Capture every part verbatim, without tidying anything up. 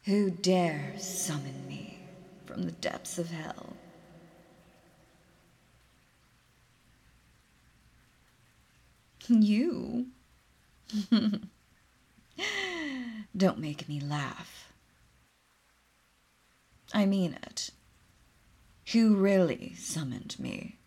Who dares summon me from the depths of hell? You? Don't make me laugh. I mean it. Who really summoned me?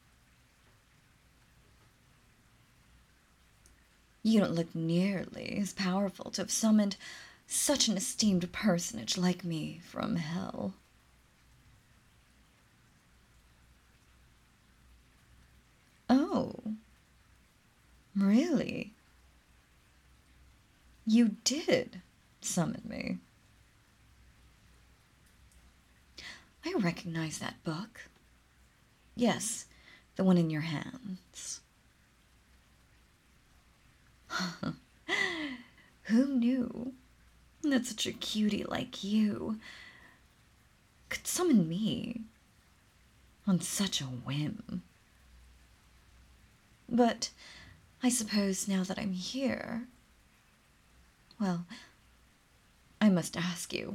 You don't look nearly as powerful to have summoned such an esteemed personage like me from hell. Oh, really? You did summon me. I recognize that book. Yes, the one in your hands. Who knew that such a cutie like you could summon me on such a whim? But I suppose now that I'm here, well, I must ask you,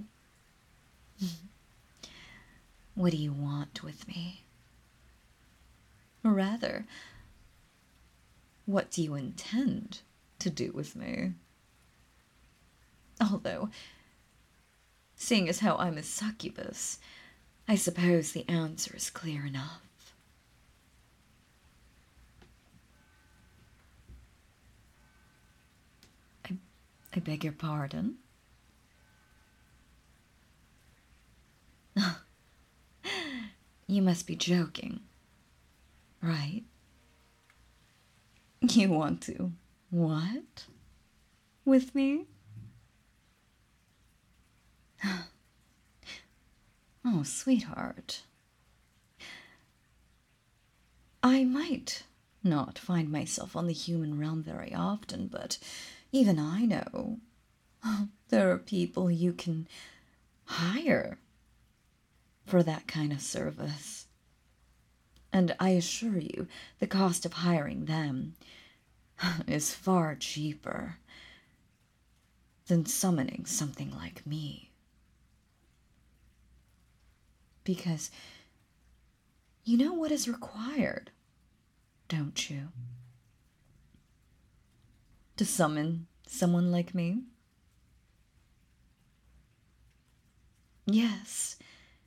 what do you want with me? Or rather, what do you intend to do with me? Although, seeing as how I'm a succubus, I suppose the answer is clear enough. I, I beg your pardon? You must be joking, right? You want to what? With me? Oh, sweetheart. I might not find myself on the human realm very often, but even I know there are people you can hire for that kind of service. And I assure you, the cost of hiring them is far cheaper than summoning something like me. Because you know what is required, don't you? To summon someone like me? Yes.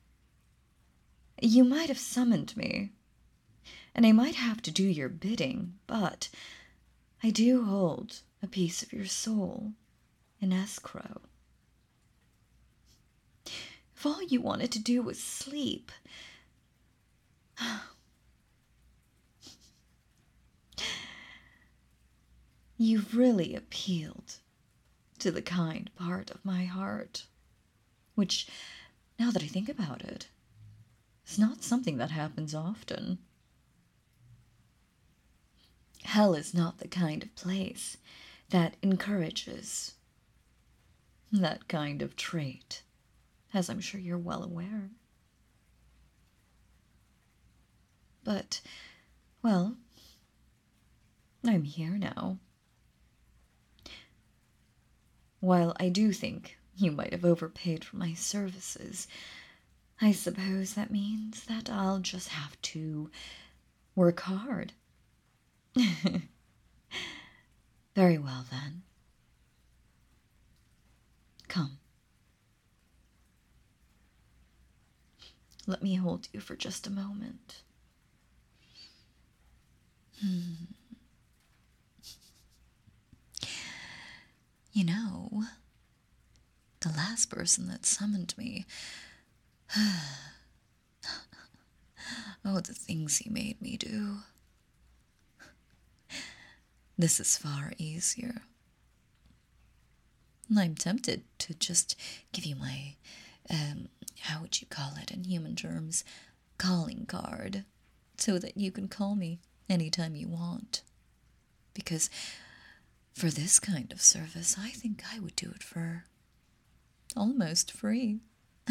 You might have summoned me, and I might have to do your bidding, but I do hold a piece of your soul in escrow. If all you wanted to do was sleep, you've really appealed to the kind part of my heart, which, now that I think about it, is not something that happens often. Hell is not the kind of place that encourages that kind of trait, as I'm sure you're well aware. But, well, I'm here now. While I do think you might have overpaid for my services, I suppose that means that I'll just have to work hard. Very well, then. Come. Let me hold you for just a moment. Hmm. You know, the last person that summoned me. Oh, the things he made me do. This is far easier. I'm tempted to just give you my, um, how would you call it in human terms, calling card, so that you can call me anytime you want. Because for this kind of service, I think I would do it for almost free.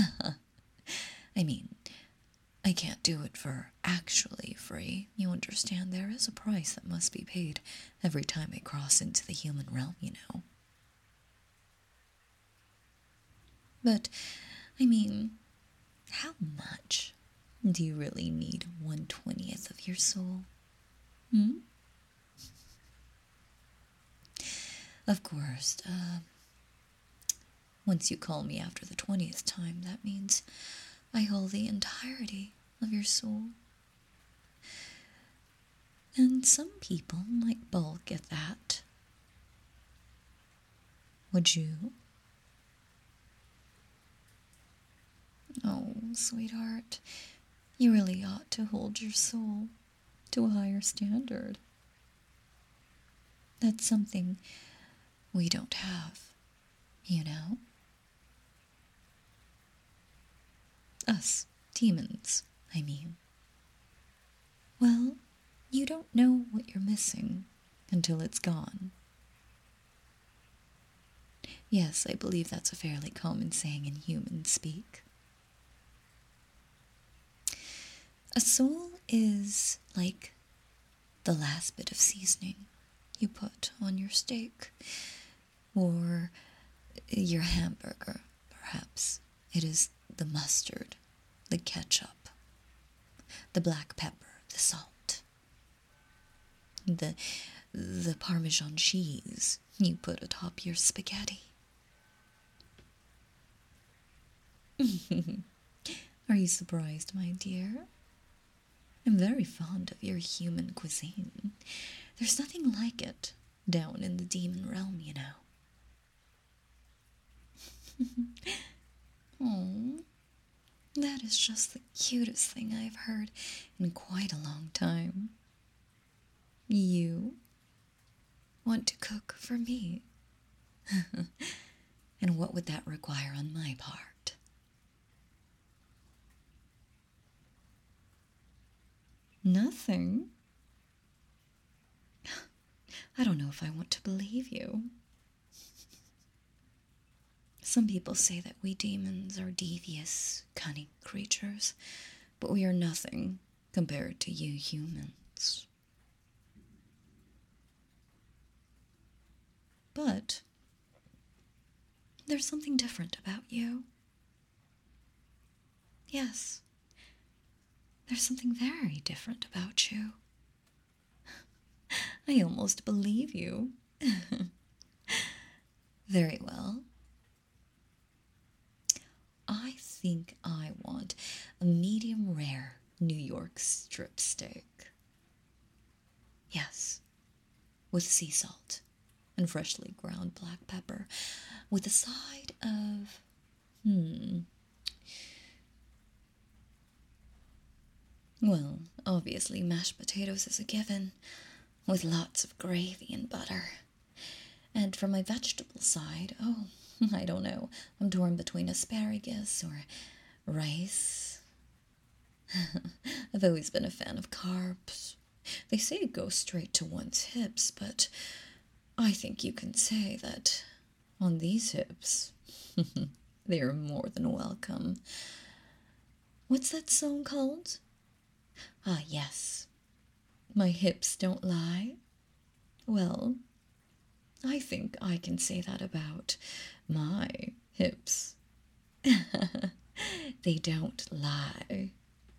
I mean, I can't do it for actually free. You understand, there is a price that must be paid every time I cross into the human realm, you know. But, I mean, how much do you really need one twentieth of your soul? Hmm? Of course, uh, once you call me after the twentieth time, that means I hold the entirety of your soul. And some people might balk at that. Would you? Oh, sweetheart, you really ought to hold your soul to a higher standard. That's something we don't have, you know? Us, demons, I mean. Well, you don't know what you're missing until it's gone. Yes, I believe that's a fairly common saying in human speak. A soul is like the last bit of seasoning you put on your steak, or your hamburger, perhaps. It is the mustard, the ketchup, the black pepper, the salt, the, the Parmesan cheese you put atop your spaghetti. Are you surprised, my dear? I'm very fond of your human cuisine. There's nothing like it down in the demon realm, you know. Oh, that is just the cutest thing I've heard in quite a long time. You want to cook for me? And what would that require on my part? Nothing. I don't know if I want to believe you. Some people say that we demons are devious, cunning creatures, but we are nothing compared to you humans. But there's something different about you. Yes, there's something very different about you. I almost believe you. Very well. I think I want a medium rare New York strip steak. Yes, with sea salt and freshly ground black pepper, with a side of, hmm, well, obviously mashed potatoes is a given, with lots of gravy and butter. And for my vegetable side, oh, I don't know, I'm torn between asparagus or rice. I've always been a fan of carbs. They say it goes straight to one's hips, but I think you can say that on these hips, they are more than welcome. What's that song called? Ah, yes. My hips don't lie. Well, I think I can say that about my hips. They don't lie.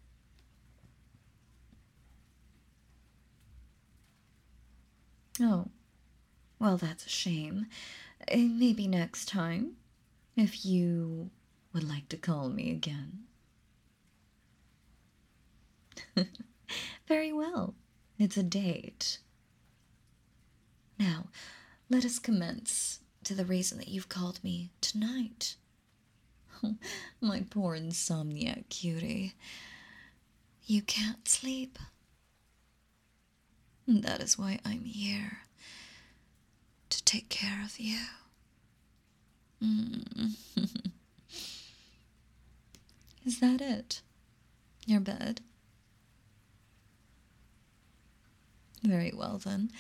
Oh, well, that's a shame. Uh, Maybe next time, if you would like to call me again. Very well. It's a date. Now, let us commence to the reason that you've called me tonight. My poor insomniac cutie. You can't sleep. That is why I'm here. To take care of you. Mm. Is that it? Your bed? Very well, then.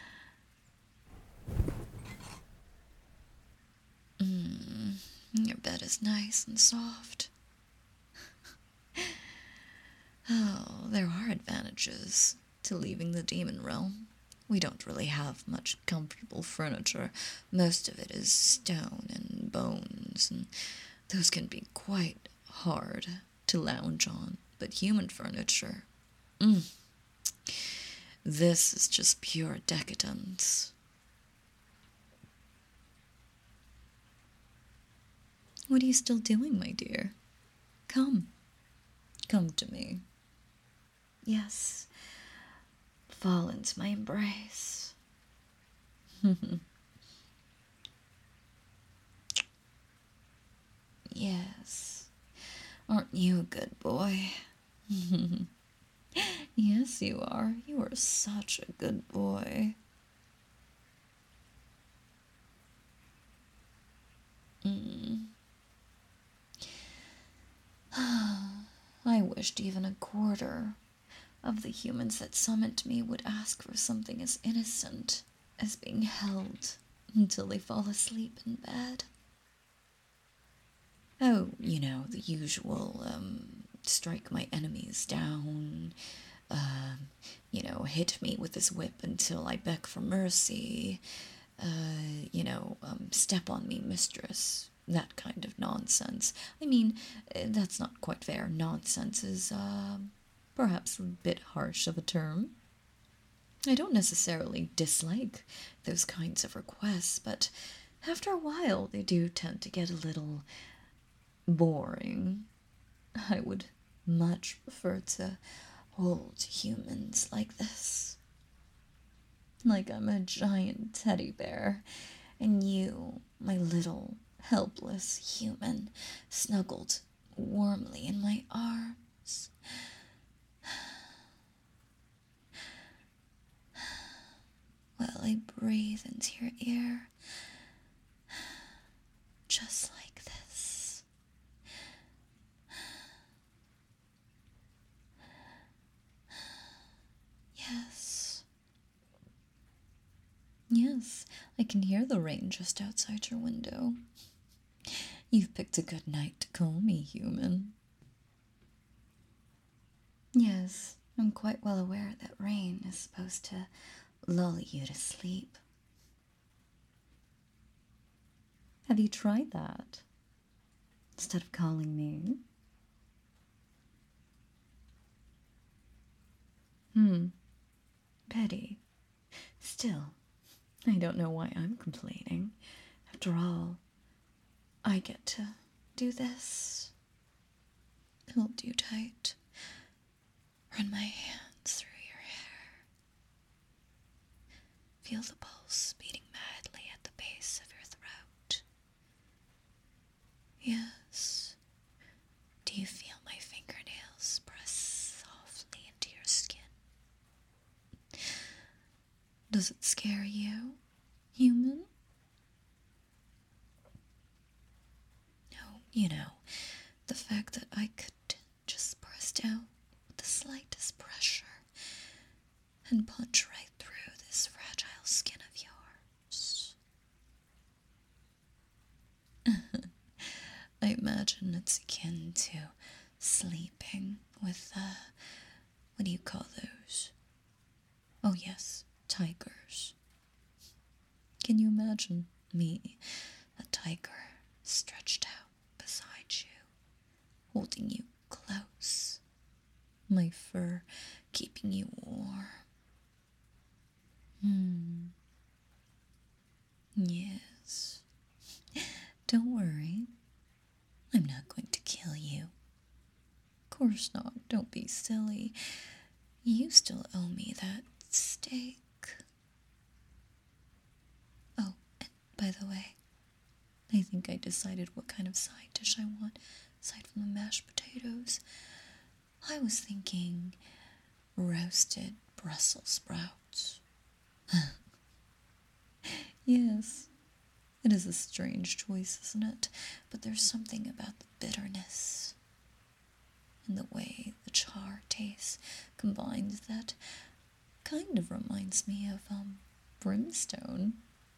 Mm, your bed is nice and soft. Oh, there are advantages to leaving the demon realm. We don't really have much comfortable furniture. Most of it is stone and bones and Those can be quite hard to lounge on, but human furniture, mm, this is just pure decadence. What are you still doing, my dear? Come, come to me. Yes, fall into my embrace. Yes, aren't you a good boy? Yes, you are. You are such a good boy. Mm. I wished even a quarter of the humans that summoned me would ask for something as innocent as being held until they fall asleep in bed. Oh, you know, the usual, um, strike my enemies down, um, you know, hit me with his whip until I beg for mercy, uh, you know, um, step on me, mistress, that kind of nonsense. I mean, uh, that's not quite fair. Nonsense is, um, perhaps a bit harsh of a term. I don't necessarily dislike those kinds of requests, but after a while they do tend to get a little boring. I would much prefer to hold humans like this. Like I'm a giant teddy bear, and you, my little helpless human, snuggled warmly in my arms. While I breathe into your ear, just like this. Yes. Yes, I can hear the rain just outside your window. You've picked a good night to call me human. Yes, I'm quite well aware that rain is supposed to lull you to sleep. Have you tried that? Instead of calling me? Hmm. Pity. Still, I don't know why I'm complaining. After all, I get to do this. Hold you tight. Run my hands through your hair. Feel the pulse beating madly at the base of your throat. Yes. Do you feel my fingernails press softly into your skin? Does it scare you, human? No, you know, the fact that I could just press down with the slightest pressure and punch right through this fragile skin of yours. I imagine it's akin to sleeping with, uh, what do you call those? Oh, yes, tigers. Can you imagine me, a tiger, stretched out beside you, holding you close, my fur keeping you warm? Hmm. Yes. Don't worry. I'm not going to kill you. Of course not. Don't be silly. You still owe me that steak. Oh, and by the way, I think I decided what kind of side dish I want, aside from the mashed potatoes. I was thinking roasted Brussels sprouts. Yes, it is a strange choice, isn't it? But there's something about the bitterness and the way the char tastes combined that kind of reminds me of, um, brimstone.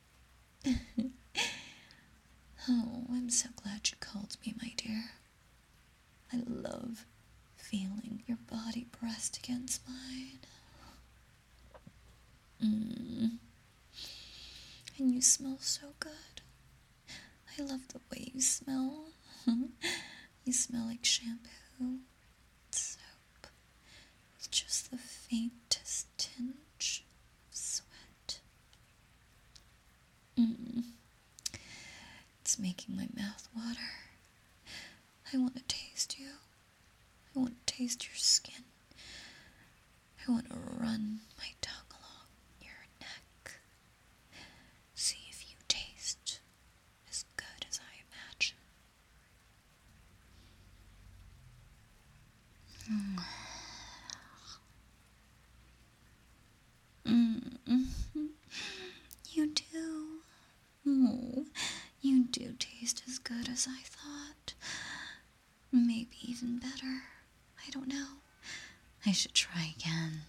Oh, I'm so glad you called me, my dear. I love feeling your body pressed against mine. Mm. And you smell so good. I love the way you smell. You smell like shampoo, soap, with just the faintest tinge of sweat. Mm. It's making my mouth water. I want to taste you. I want to taste your skin. I want to run my tongue along your neck. See if you taste as good as I imagine. Mm. Mm-hmm. You do. Oh, you do taste as good as I thought. Maybe even better. I don't know. I should try again.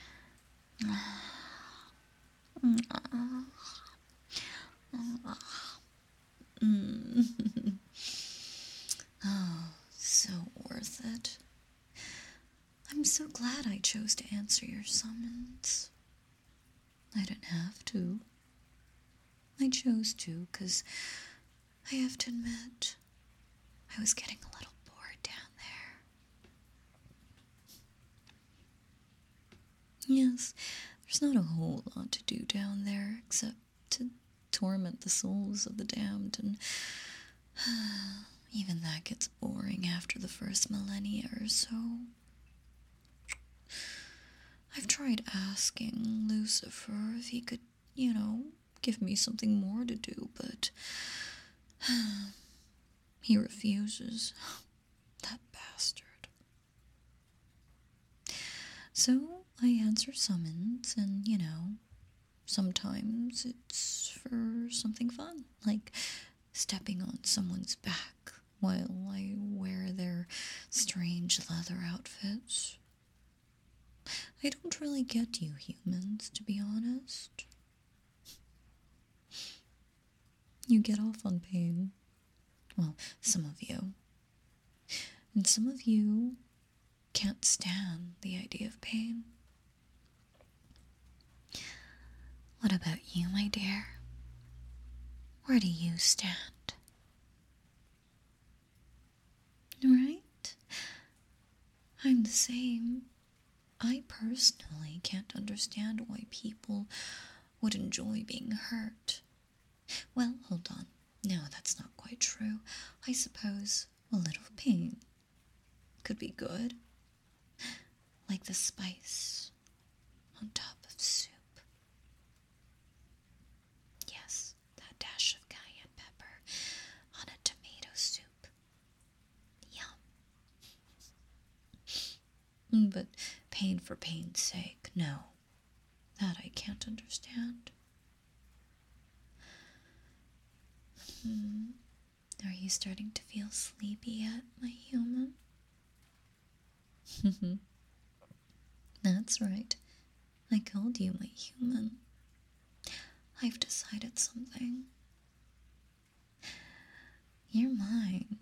Mm. Oh, so worth it. I'm so glad I chose to answer your summons. I didn't have to. I chose to because I have to admit, I was getting a little bored down there. Yes, there's not a whole lot to do down there except to torment the souls of the damned, and even that gets boring after the first millennia or so. I've tried asking Lucifer if he could, you know, give me something more to do, but he refuses. That bastard. So I answer summons, and, you know, sometimes it's for something fun, like stepping on someone's back while I wear their strange leather outfits. I don't really get you humans, to be honest. You get off on pain. Well, some of you. And some of you can't stand the idea of pain. What about you, my dear? Where do you stand? Right? I'm the same. I personally can't understand why people would enjoy being hurt. Well, hold on. No, that's not quite true. I suppose a little pain could be good. Like the spice on top of soup. Yes, that dash of cayenne pepper on a tomato soup. Yum. But pain for pain's sake, no. That I can't understand. Hmm. Are you starting to feel sleepy yet, my human? That's right. I called you my human. I've decided something. You're mine.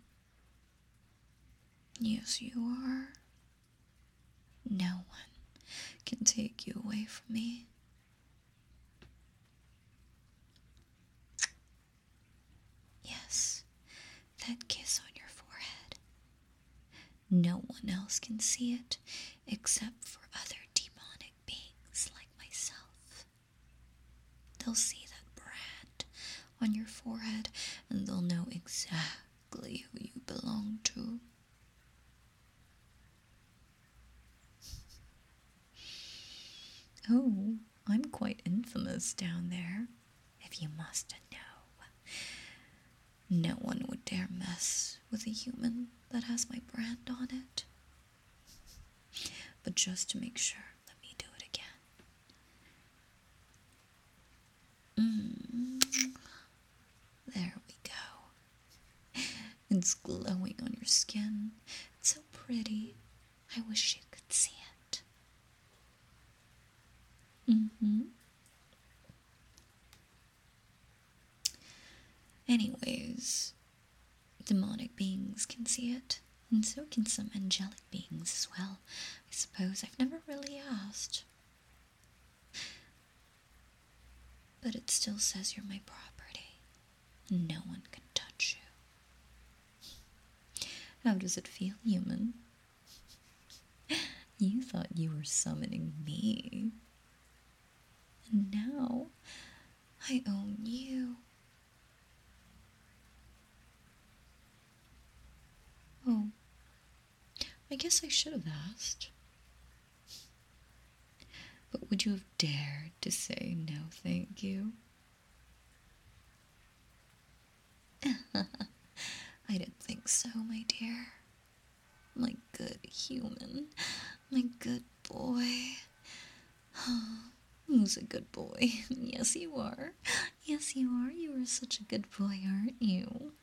Yes, you are. No one can take you away from me. Yes, that kiss on your forehead. No one else can see it except for other demonic beings like myself. They'll see that brand on your forehead and they'll know exactly who you belong to. Oh, I'm quite infamous down there, if you must know. No one would dare mess with a human that has my brand on it. But just to make sure, let me do it again. Mm. There we go. It's glowing on your skin. It's so pretty. I wish you could see it. Mm-hmm. Anyways, demonic beings can see it, and so can some angelic beings as well. I suppose I've never really asked. But it still says you're my property, and no one can touch you. How does it feel, human? You thought you were summoning me. And now I own you. Oh, I guess I should have asked. But would you have dared to say no thank you? I didn't think so, my dear. My good human. My good boy. Who's a good boy? Yes, you are. Yes, you are. You are such a good boy, aren't you?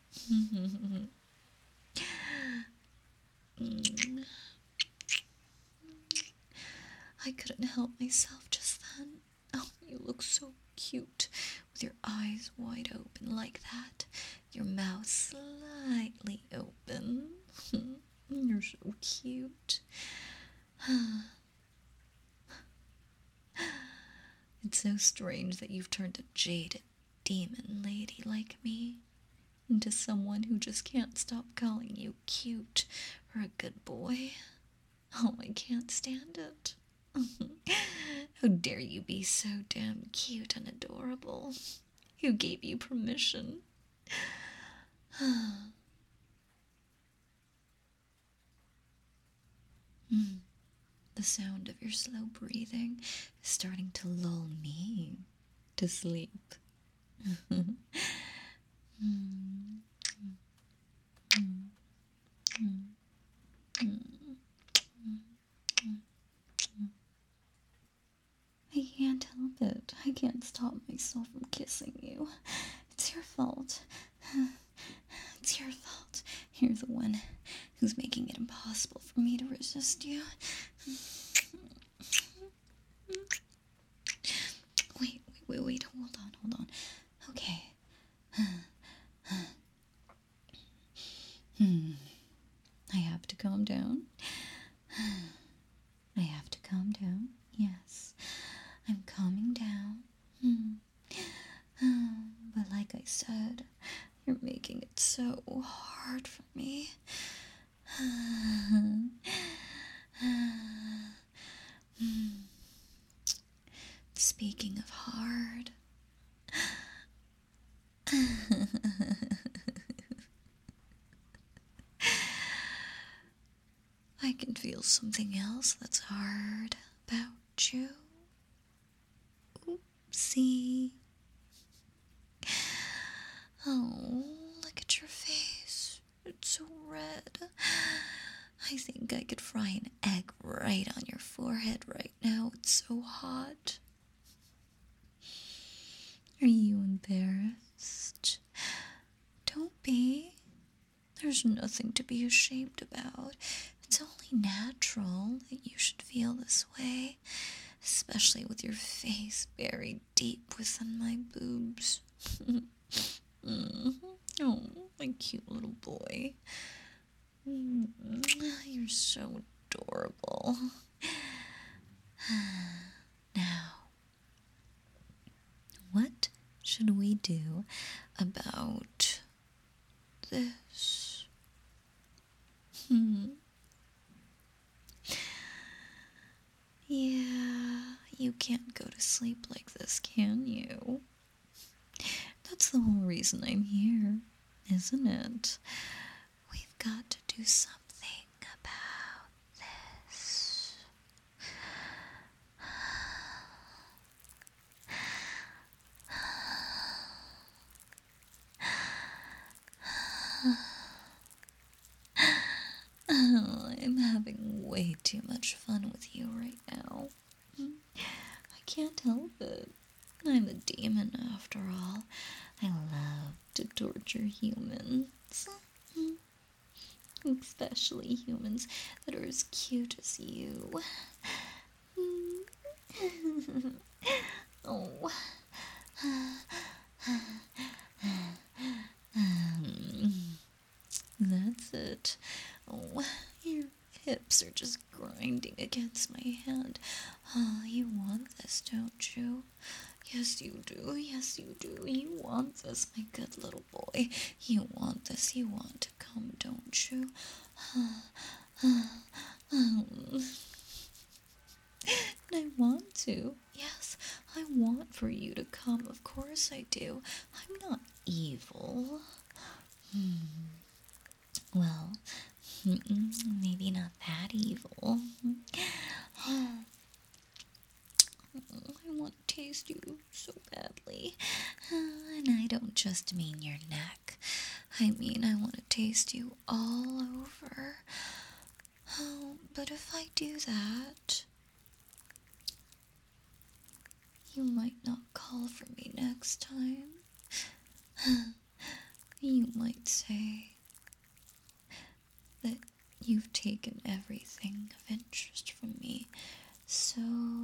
I couldn't help myself just then. Oh, you look so cute, with your eyes wide open like that, your mouth slightly open. You're so cute. It's so strange that you've turned a jaded demon lady like me into someone who just can't stop calling you cute or a good boy. Oh, I can't stand it. How dare you be so damn cute and adorable? Who gave you permission? mm. The sound of your slow breathing is starting to lull me to sleep. mm. Mm. Mm. Mm. Mm. I can't help it. I can't stop myself from kissing you. It's your fault. It's your fault. You're the one who's making it impossible for me to resist you. Wait, wait, wait, wait. Hold on, hold on. Okay. Hmm. I have to calm down. I have to calm down. Yes. I'm calming down. Hmm. But like I said, you're making it so hard for me. Speaking of hard, I can feel something else that's hard about you. Oopsie. Oh, look at your face. It's so red. I think I could fry an egg right on your forehead right now. It's so hot. Are you embarrassed? Don't be. There's nothing to be ashamed about. It's only natural that you should feel this way, especially with your face buried deep within my boobs. mm. Oh, my cute little boy. Mm. You're so adorable. Now, what should we do about this? Hmm. Yeah, you can't go to sleep like this, can you? That's the whole reason I'm here, isn't it? We've got to do something about this. Oh, I'm having way too much fun with you right now. I can't help it. I'm a demon after all. I love to torture humans. Especially humans that are as cute as you. Oh. That's it. Oh, your hips are just grinding against my hand. Oh, you want this, don't you? Yes, you do. Yes, you do. You want this, my good little boy. You want this. You want to come, don't you? I want to. Yes, I want for you to come. Of course I do. I'm not evil. Hmm. Well, maybe not that evil. I want to taste you so badly. And I don't just mean your neck. I mean, I want to taste you all over. Oh, but if I do that, you might not call for me next time. You might say that you've taken everything of interest from me. So,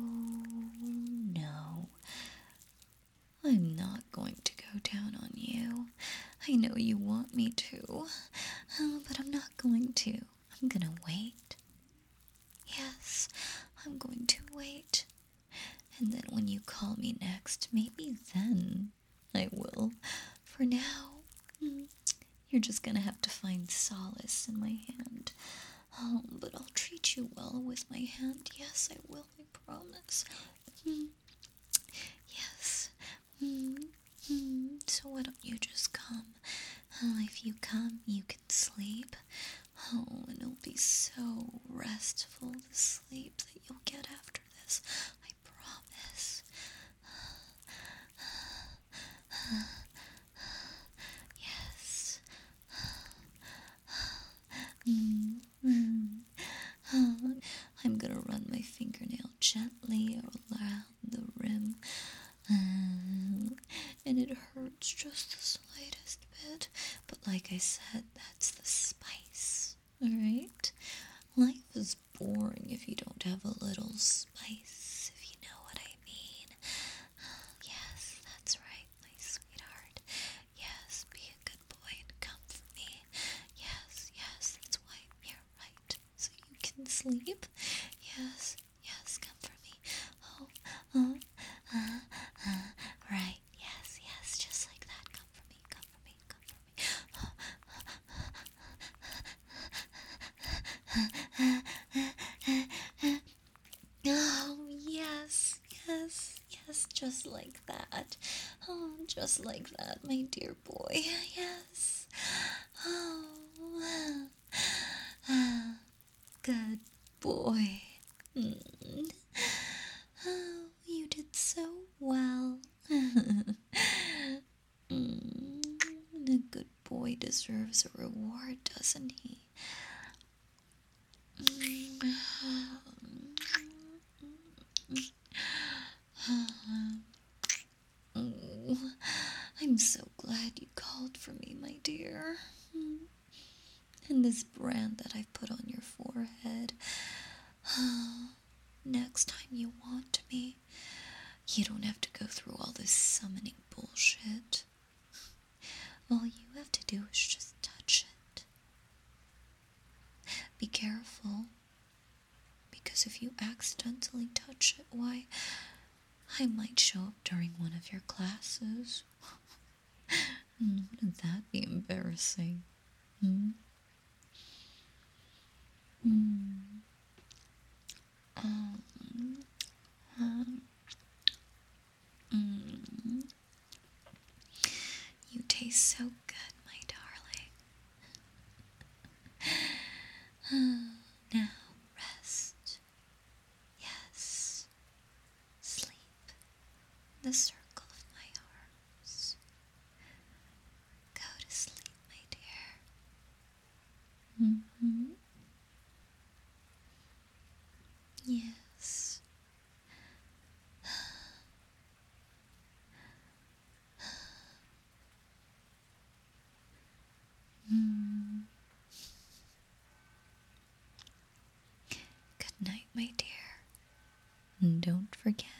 no, I'm not going to go down on you. I know you want me to, uh, but I'm not going to. I'm gonna wait. Yes, I'm going to wait. And then when you call me next, maybe then I will. For now, mm, you're just gonna have to find solace in my hand. Oh, but I'll treat you well with my hand. Yes, I will, I promise. Mm. Yes. Mm. Mm. So why don't you just come? Uh, if you come, you can sleep. Oh, and it'll be so restful, the sleep that you'll get after this. I promise. Yes. Mm. Mm. I'm gonna run my fingernail gently around the rim, um, and it hurts just the slightest bit, but like I said, that's the spice, alright? Life is boring if you don't have a little spice, if you know what I mean. Yes, that's right, my sweetheart. Yes, be a good boy and come for me. Yes, yes, that's why I'm here, right? So you can sleep? Yes, yes, come for me. Oh, uh, uh, uh, right, yes, yes, just like that. Come for me, come for me, come for me. Oh, yes, yes, yes, just like that. Oh, just like that, my dear boy. Yes. Oh, good boy. Mm. Oh, you did so well. mm. A good boy deserves a reward, doesn't he? Oh, I'm so glad you called for me, my dear. And this brand that I've put on your forehead. Next time you want me, you don't have to go through all this summoning bullshit. All you have to do is just touch it. Be careful, because if you accidentally touch it, why, I might show up during one of your classes. Wouldn't that be embarrassing? Hmm? Hmm. Um, um, mm. You taste so good, my darling. Now rest. Yes. Sleep. The circle of my arms. Go to sleep, my dear. Mm-hmm. Yes. Mm. Good night, my dear. And don't forget